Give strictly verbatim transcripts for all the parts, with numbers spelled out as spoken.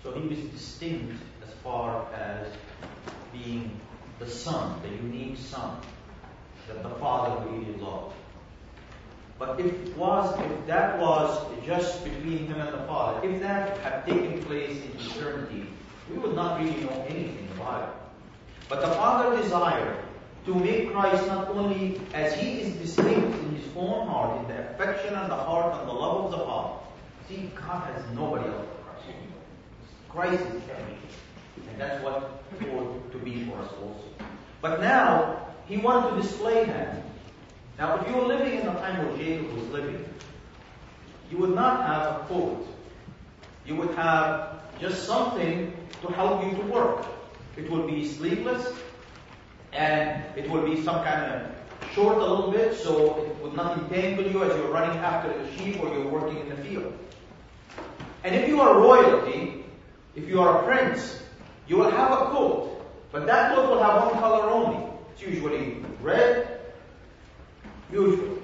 So he was distinct as far as being the son, the unique son that the Father really loved. But if it was, if that was just between him and the Father, if that had taken place in eternity, we would not really know anything about it. But the Father desired to make Christ not only as he is distinct in his own heart, in the affection and the heart and the love of the Father. See, God has nobody else but Christ. Christ is everything. And that's what he ought to be for us also. But now, he wanted to display that. Now, if you were living in the time where Jacob was living, you would not have a coat. You would have just something to help you to work. It would be sleeveless, and it would be some kind of short a little bit, so it would not entangle you as you're running after the sheep or you're working in the field. And if you are royalty, if you are a prince, you will have a coat, but that coat will have one color only. It's usually red, usually.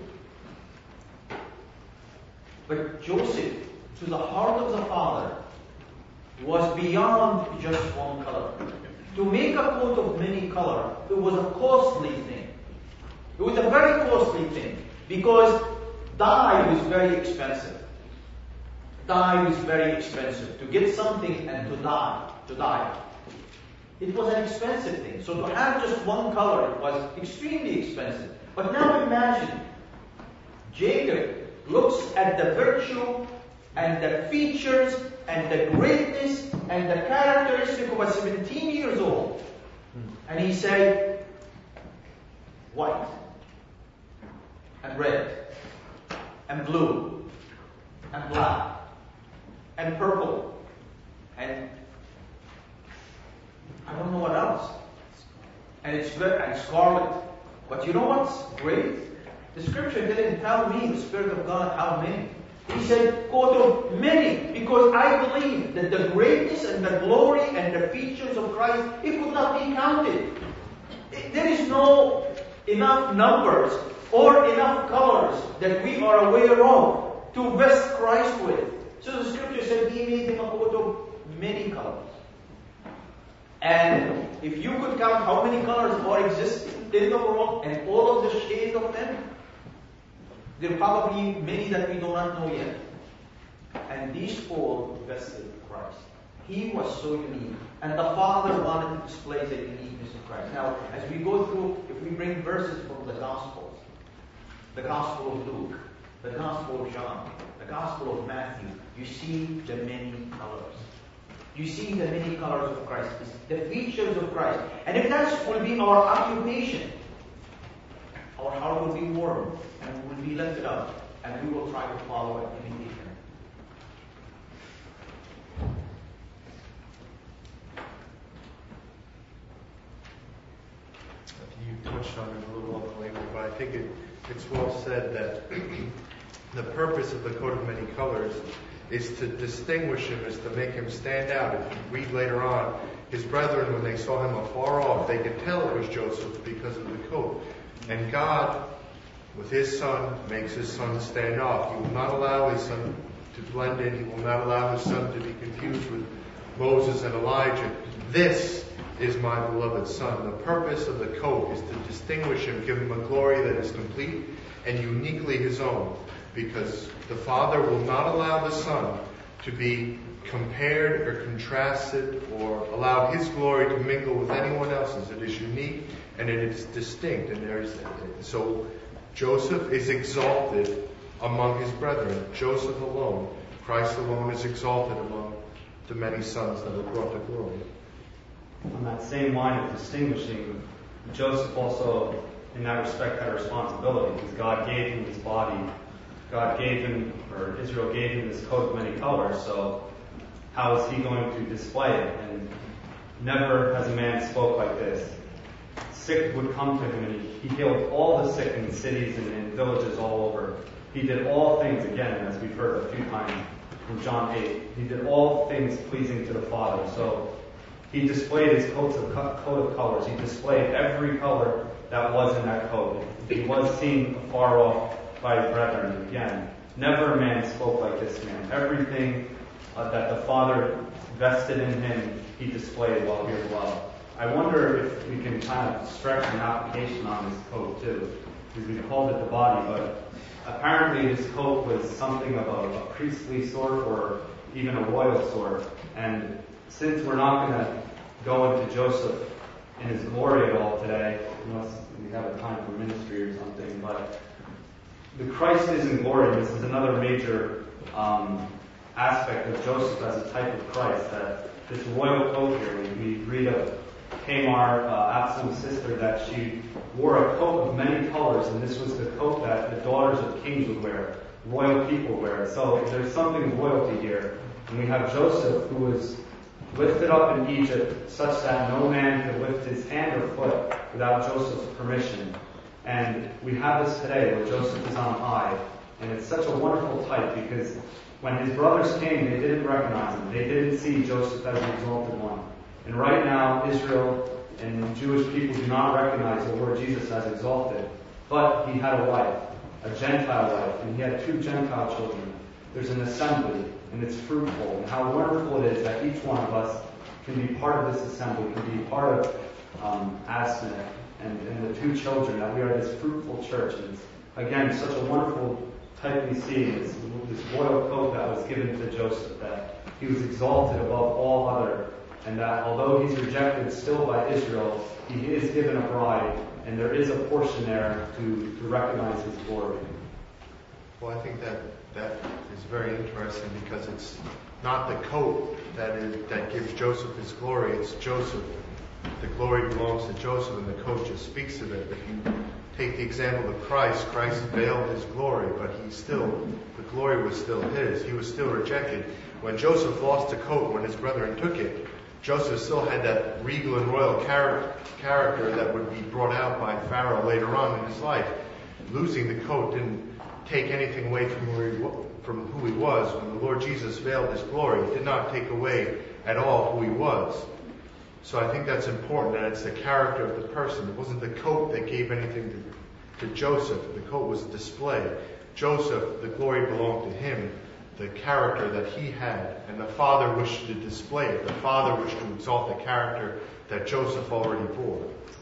But Joseph, to the heart of the Father, was beyond just one color. To make a coat of many colors, it was a costly thing. It was a very costly thing because dye was very expensive. Dye was very expensive. To get something and to dye, to dye. It was an expensive thing. So to have just one color, it was extremely expensive. But now imagine, Jacob looks at the virtue and the features and the greatness and the characteristic of a seventeen years old. And he said, white and red and blue and black and purple and I don't know what else. And it's good and scarlet. But you know what's great? The scripture didn't tell me, the Spirit of God, how many. He said, coat of many, because I believe that the greatness and the glory and the features of Christ, it could not be counted. It, there is no enough numbers or enough colors that we are aware of to vest Christ with. So the scripture said he made him a coat of many colors. And if you could count how many colors are existing in the world and all of the shades of them, there are probably many that we do not know yet. And these all vested Christ. He was so unique. And the Father wanted to display the uniqueness of Christ. Now, as we go through, if we bring verses from the Gospels, the Gospel of Luke, the Gospel of John, the Gospel of Matthew, you see the many colors. You see the many colors of Christ, the features of Christ. And if that will be our occupation, our heart will be warm and will be lifted up, and we will try to follow and imitate Him. You touched on it a little on the label, but I think it, it's well said that the purpose of the coat of many colors is to distinguish him, is to make him stand out. If you read later on, his brethren, when they saw him afar off, they could tell it was Joseph because of the coat. And God, with his son, makes his son stand off. He will not allow his son to blend in. He will not allow his son to be confused with Moses and Elijah. This is my beloved son. The purpose of the coat is to distinguish him, give him a glory that is complete and uniquely his own. Because the Father will not allow the Son to be compared or contrasted or allow His glory to mingle with anyone else's. It is unique and it is distinct. And there is so Joseph is exalted among his brethren. Joseph alone, Christ alone, is exalted among the many sons that are brought to glory. On that same line of distinguishing, Joseph also, in that respect, had a responsibility because God gave him his body. God gave him, or Israel gave him this coat of many colors, so how is he going to display it? And never has a man spoke like this. Sick would come to him, and he, he healed all the sick in cities and in villages all over. He did all things, again, as we've heard a few times from John eight, he did all things pleasing to the Father. So he displayed his coats of, coat of colors. He displayed every color that was in that coat. He was seen afar off by his brethren. Again, never a man spoke like this man. Everything uh, that the Father vested in him, he displayed while here below. I wonder if we can kind of stretch an application on this coat too, because we called it the body, but apparently this coat was something of a, a priestly sort or even a royal sort. And since we're not going to go into Joseph in his glory at all today, unless we have a time for ministry or something, but the Christ is in glory. This is another major um, aspect of Joseph as a type of Christ, that this royal coat here, we, we read of Tamar, uh, Absalom's sister, that she wore a coat of many colors, and this was the coat that the daughters of kings would wear, royal people wear. So there's something of royalty here. And we have Joseph, who was lifted up in Egypt such that no man could lift his hand or foot without Joseph's permission. And we have this today where Joseph is on high. And it's such a wonderful type, because when his brothers came, they didn't recognize him. They didn't see Joseph as the exalted one. And right now, Israel and Jewish people do not recognize the Lord Jesus as exalted. But he had a wife, a Gentile wife, and he had two Gentile children. There's an assembly, and it's fruitful. And how wonderful it is that each one of us can be part of this assembly, can be part of um, Asna and, and the two children, that we are this fruitful church. And it's, again, such a wonderful type we see, this, this royal coat that was given to Joseph, that he was exalted above all other, and that although he's rejected still by Israel, he is given a bride, and there is a portion there to, to recognize his glory. Well, I think that that is very interesting, because it's not the coat that is that gives Joseph his glory, it's Joseph. The glory belongs to Joseph, and the coat just speaks of it. If you take the example of Christ, Christ veiled his glory, but he still, the glory was still his. He was still rejected. When Joseph lost the coat, when his brethren took it, Joseph still had that regal and royal char- character that would be brought out by Pharaoh later on in his life. Losing the coat didn't take anything away from who, he, from who he was. When the Lord Jesus veiled his glory, it did not take away at all who he was. So I think that's important, that it's the character of the person. It wasn't the coat that gave anything to, to Joseph. The coat was a display. Joseph, the glory belonged to him, the character that he had, and the Father wished to display it. The Father wished to exalt the character that Joseph already bore.